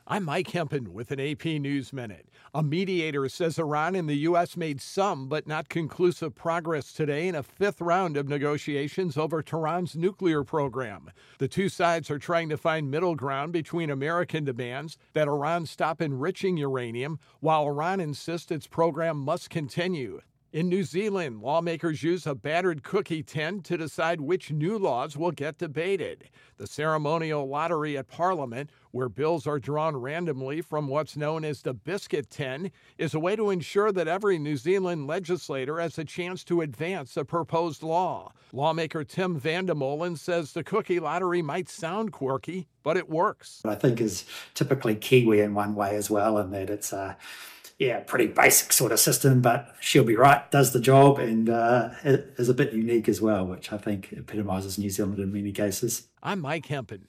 I'm Mike Hempen with an AP News Minute. A mediator says Iran and the U.S. made some but not conclusive progress today in a fifth round of negotiations over Tehran's nuclear program. The two sides are trying to find middle ground between American demands that Iran stop enriching uranium, while Iran insists its program must continue. In New Zealand, lawmakers use a battered cookie tin to decide which new laws will get debated. The ceremonial lottery at Parliament, where bills are drawn randomly from what's known as the biscuit tin, is a way to ensure that every New Zealand legislator has a chance to advance a proposed law. Lawmaker Tim van de Molen says the cookie lottery might sound quirky, but it works. I think is typically Kiwi in one way as well, in that it's a pretty basic sort of system, but she'll be right, does the job, and it is a bit unique as well, which I think epitomises New Zealand in many cases. I'm Mike Hempen.